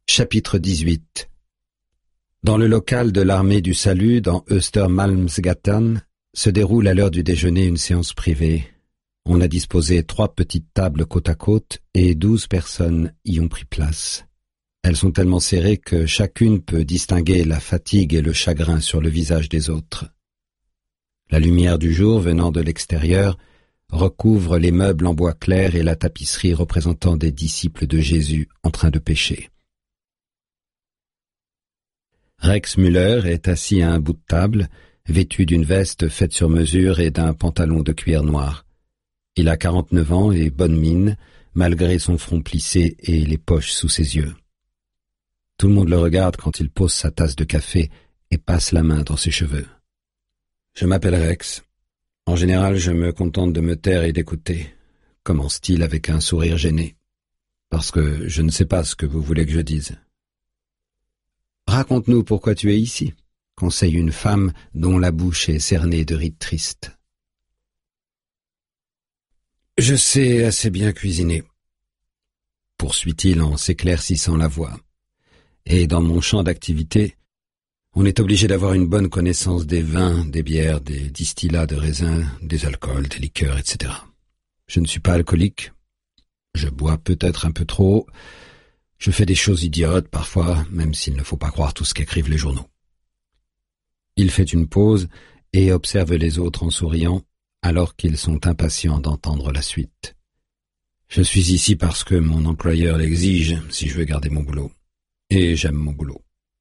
Chapitre 18. Dans le local de l'armée du salut, dans Östermalmsgatan, se déroule à l'heure du déjeuner une séance privée. On a disposé 3 petites tables côte à côte et 12 personnes y ont pris place. Elles sont tellement serrées que chacune peut distinguer la fatigue et le chagrin sur le visage des autres. La lumière du jour venant de l'extérieur recouvre les meubles en bois clair et la tapisserie représentant des disciples de Jésus en train de pécher. Rex Müller est assis à un bout de table, vêtu d'une veste faite sur mesure et d'un pantalon de cuir noir. Il a 49 ans et bonne mine, malgré son front plissé et les poches sous ses yeux. Tout le monde le regarde quand il pose sa tasse de café et passe la main dans ses cheveux. « Je m'appelle Rex. En général, je me contente de me taire et d'écouter, » commence-t-il avec un sourire gêné. « Parce que je ne sais pas ce que vous voulez que je dise. »« Raconte-nous pourquoi tu es ici, » conseille une femme dont la bouche est cernée de rides tristes. « Je sais assez bien cuisiner, » poursuit-il en s'éclaircissant la voix. « Et dans mon champ d'activité, on est obligé d'avoir une bonne connaissance des vins, des bières, des distillats de raisins, des alcools, des liqueurs, etc. Je ne suis pas alcoolique, je bois peut-être un peu trop, je fais des choses idiotes parfois, même s'il ne faut pas croire tout ce qu'écrivent les journaux. » Il fait une pause et observe les autres en souriant, alors qu'ils sont impatients d'entendre la suite. « Je suis ici parce que mon employeur l'exige si je veux garder mon boulot. Et j'aime mon boulot. »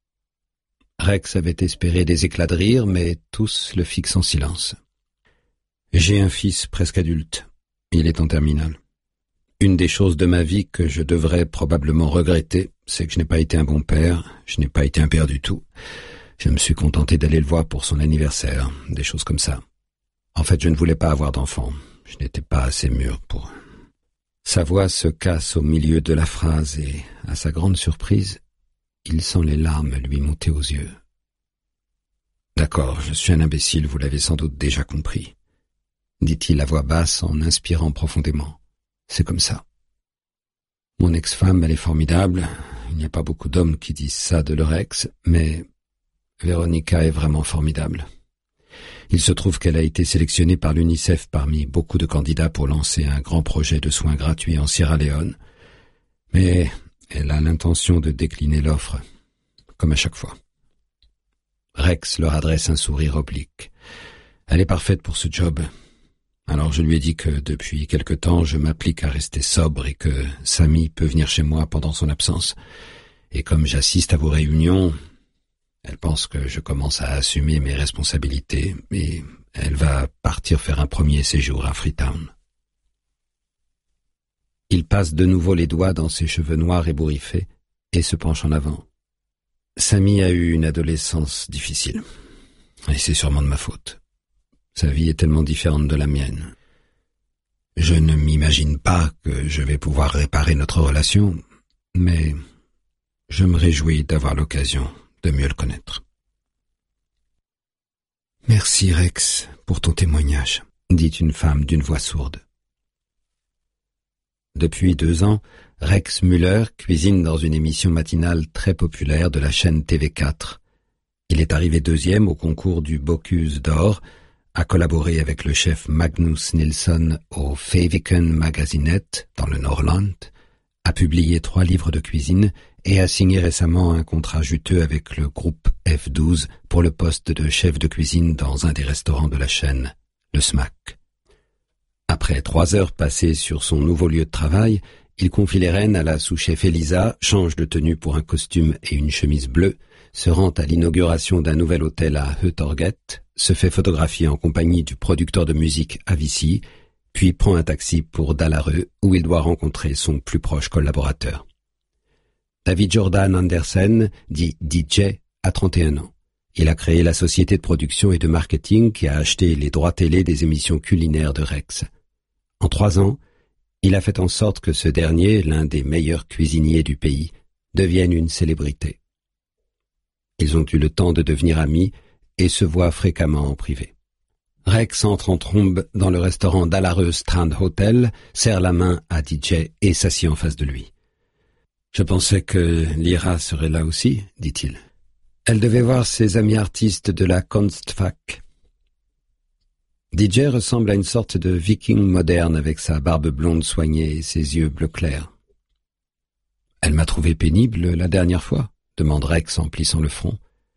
Rex avait espéré des éclats de rire, mais tous le fixent en silence. « J'ai un fils presque adulte. Il est en terminale. Une des choses de ma vie que je devrais probablement regretter, c'est que je n'ai pas été un bon père, je n'ai pas été un père du tout. Je me suis contenté d'aller le voir pour son anniversaire, des choses comme ça. En fait, je ne voulais pas avoir d'enfant. Je n'étais pas assez mûr pour... » Sa voix se casse au milieu de la phrase et, à sa grande surprise, il sent les larmes lui monter aux yeux. « D'accord, je suis un imbécile, vous l'avez sans doute déjà compris, » dit-il à voix basse en inspirant profondément. « C'est comme ça. Mon ex-femme, elle est formidable. Il n'y a pas beaucoup d'hommes qui disent ça de leur ex, mais Véronica est vraiment formidable. Il se trouve qu'elle a été sélectionnée par l'UNICEF parmi beaucoup de candidats pour lancer un grand projet de soins gratuits en Sierra Leone, mais elle a l'intention de décliner l'offre, comme à chaque fois. » Rex leur adresse un sourire oblique. « Elle est parfaite pour ce job. Alors je lui ai dit que depuis quelque temps je m'applique à rester sobre et que Samy peut venir chez moi pendant son absence. Et comme j'assiste à vos réunions, elle pense que je commence à assumer mes responsabilités et elle va partir faire un premier séjour à Freetown. » Il passe de nouveau les doigts dans ses cheveux noirs ébouriffés et se penche en avant. « Samy a eu une adolescence difficile, et c'est sûrement de ma faute. Sa vie est tellement différente de la mienne. Je ne m'imagine pas que je vais pouvoir réparer notre relation, mais je me réjouis d'avoir l'occasion de mieux le connaître. »« Merci Rex pour ton témoignage, » dit une femme d'une voix sourde. Depuis 2 ans, Rex Müller cuisine dans une émission matinale très populaire de la chaîne TV4. Il est arrivé 2e au concours du Bocuse d'Or, a collaboré avec le chef Magnus Nilsson au Fäviken Magasinet dans le Norrland, a publié 3 livres de cuisine et a signé récemment un contrat juteux avec le groupe F12 pour le poste de chef de cuisine dans un des restaurants de la chaîne, le Smack. Après 3 heures passées sur son nouveau lieu de travail, il confie les rênes à la sous-chef Elisa, change de tenue pour un costume et une chemise bleue, se rend à l'inauguration d'un nouvel hôtel à Hötorget, se fait photographier en compagnie du producteur de musique Avicii, puis prend un taxi pour Dalarö où il doit rencontrer son plus proche collaborateur. David Jordan Andersen, dit DJ, a 31 ans. Il a créé la société de production et de marketing qui a acheté les droits télé des émissions culinaires de Rex. En 3 ans, il a fait en sorte que ce dernier, l'un des meilleurs cuisiniers du pays, devienne une célébrité. Ils ont eu le temps de devenir amis et se voient fréquemment en privé. Rex entre en trombe dans le restaurant Dalarö Strand Hotel, serre la main à DJ et s'assied en face de lui. Je pensais que Lyra serait là aussi, dit-il. Elle devait voir ses amis artistes de la Kunstfach. DJ ressemble à une sorte de viking moderne avec sa barbe blonde soignée et ses yeux bleu clair. « Elle m'a trouvé pénible la dernière fois ?» demande Rex en plissant le front.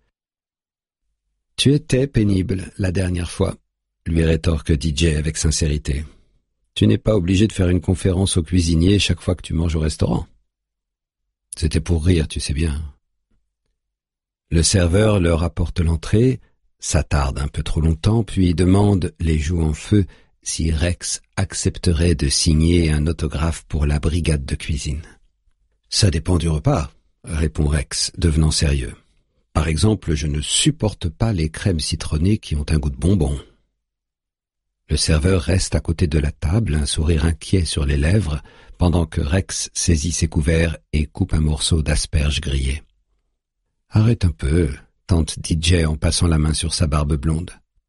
« Tu étais pénible la dernière fois », lui rétorque DJ avec sincérité. « Tu n'es pas obligé de faire une conférence au cuisinier chaque fois que tu manges au restaurant. » C'était pour rire, tu sais bien. Le serveur leur apporte l'entrée, s'attarde un peu trop longtemps, puis demande, les joues en feu, si Rex accepterait de signer un autographe pour la brigade de cuisine. « Ça dépend du repas », répond Rex, devenant sérieux. « Par exemple, je ne supporte pas les crèmes citronnées qui ont un goût de bonbon. » Le serveur reste à côté de la table, un sourire inquiet sur les lèvres, pendant que Rex saisit ses couverts et coupe un morceau d'asperge grillée. « Arrête un peu », tente DJ en passant la main sur sa barbe blonde.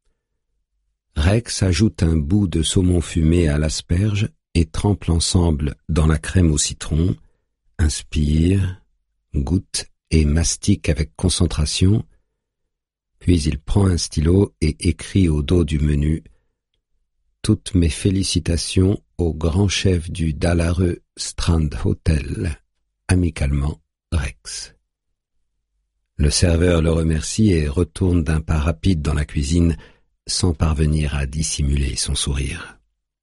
Rex ajoute un bout de saumon fumé à l'asperge et trempe l'ensemble dans la crème au citron, inspire, goûte et mastique avec concentration, puis il prend un stylo et écrit au dos du menu « Toutes mes félicitations au grand chef du Dalarö Strand Hotel, amicalement Rex ». Le serveur le remercie et retourne d'un pas rapide dans la cuisine sans parvenir à dissimuler son sourire.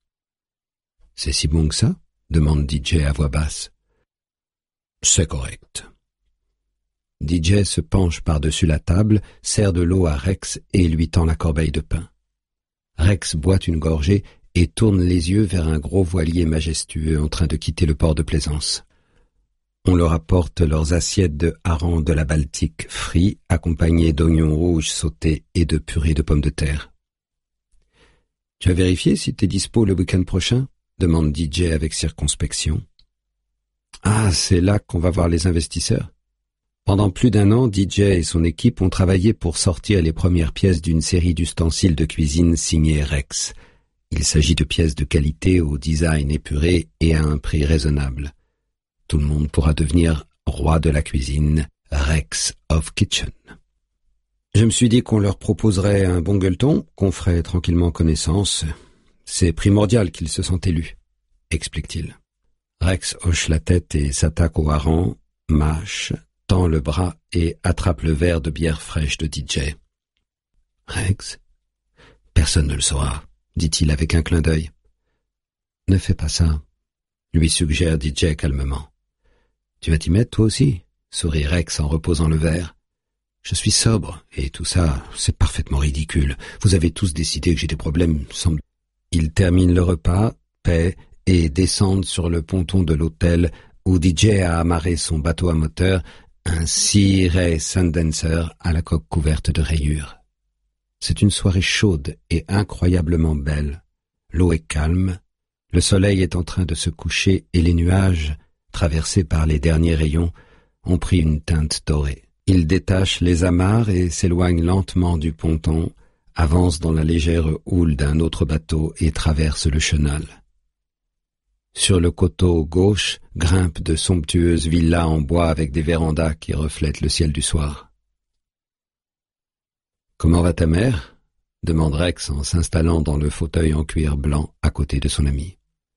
« C'est si bon que ça ?» demande DJ à voix basse. « C'est correct. » DJ se penche par-dessus la table, sert de l'eau à Rex et lui tend la corbeille de pain. Rex boit une gorgée et tourne les yeux vers un gros voilier majestueux en train de quitter le port de plaisance. On leur apporte leurs assiettes de harengs de la Baltique frits, accompagnés d'oignons rouges sautés et de purée de pommes de terre. « Tu as vérifié si t'es dispo le week-end prochain ?» demande DJ avec circonspection. « Ah, c'est là qu'on va voir les investisseurs. » Pendant plus d'un an, DJ et son équipe ont travaillé pour sortir les premières pièces d'une série d'ustensiles de cuisine signés Rex. Il s'agit de pièces de qualité au design épuré et à un prix raisonnable. Tout le monde pourra devenir roi de la cuisine, Rex of Kitchen. Je me suis dit qu'on leur proposerait un bon gueuleton, qu'on ferait tranquillement connaissance. C'est primordial qu'ils se sentent élus, explique-t-il. Rex hoche la tête et s'attaque au hareng, mâche, tend le bras et attrape le verre de bière fraîche de DJ. « Rex, personne ne le saura, dit-il avec un clin d'œil. « Ne fais pas ça, lui suggère DJ calmement. « Tu vas t'y mettre toi aussi ?» sourit Rex en reposant le verre. « Je suis sobre, et tout ça, c'est parfaitement ridicule. Vous avez tous décidé que j'ai des problèmes, semble... » Ils terminent le repas, paient et descendent sur le ponton de l'hôtel où DJ a amarré son bateau à moteur, un Sea Ray Sundancer à la coque couverte de rayures. C'est une soirée chaude et incroyablement belle. L'eau est calme, le soleil est en train de se coucher et les nuages, traversés par les derniers rayons, ont pris une teinte dorée. Ils détachent les amarres et s'éloignent lentement du ponton, avancent dans la légère houle d'un autre bateau et traversent le chenal. Sur le coteau gauche grimpent de somptueuses villas en bois avec des vérandas qui reflètent le ciel du soir. « Comment va ta mère ?» demande Rex en s'installant dans le fauteuil en cuir blanc à côté de son ami.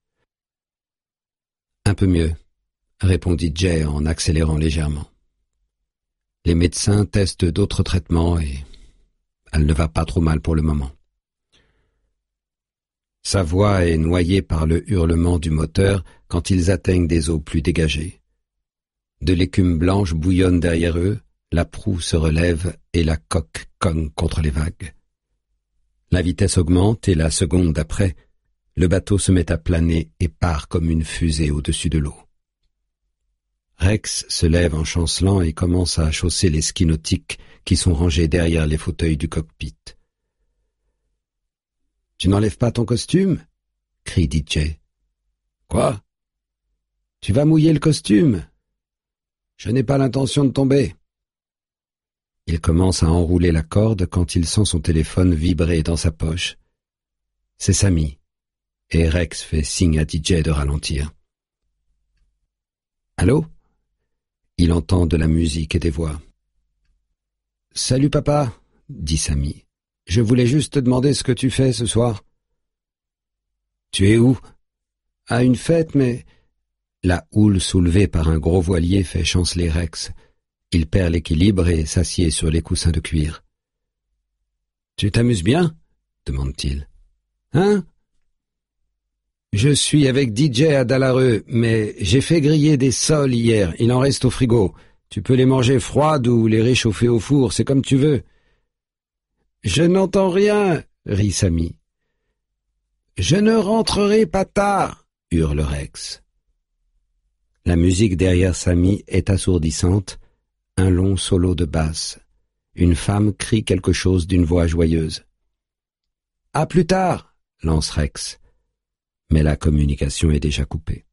« Un peu mieux, » répondit Jay en accélérant légèrement. « Les médecins testent d'autres traitements et elle ne va pas trop mal pour le moment. » Sa voix est noyée par le hurlement du moteur quand ils atteignent des eaux plus dégagées. De l'écume blanche bouillonne derrière eux, la proue se relève et la coque cogne contre les vagues. La vitesse augmente et la seconde d'après, le bateau se met à planer et part comme une fusée au-dessus de l'eau. Rex se lève en chancelant et commence à chausser les skis nautiques qui sont rangés derrière les fauteuils du cockpit. « Tu n'enlèves pas ton costume ?» crie DJ. « Quoi ? Tu vas mouiller le costume ? Je n'ai pas l'intention de tomber. » Il commence à enrouler la corde quand il sent son téléphone vibrer dans sa poche. C'est Sammy, et Rex fait signe à DJ de ralentir. « Allô ? Il entend de la musique et des voix. « Salut papa, dit Sammy. Je voulais juste te demander ce que tu fais ce soir. »« Tu es où ?»« À une fête, mais... » La houle soulevée par un gros voilier fait chanceler Rex. Il perd l'équilibre et s'assied sur les coussins de cuir. « Tu t'amuses bien ?» demande-t-il. « Hein ? » « Je suis avec DJ à Dalareux, mais j'ai fait griller des sols hier, il en reste au frigo. Tu peux les manger froides ou les réchauffer au four, c'est comme tu veux. »« Je n'entends rien, » rit Sammy. « Je ne rentrerai pas tard, » hurle Rex. La musique derrière Sammy est assourdissante, un long solo de basse. Une femme crie quelque chose d'une voix joyeuse. « À plus tard » lance Rex. Mais la communication est déjà coupée.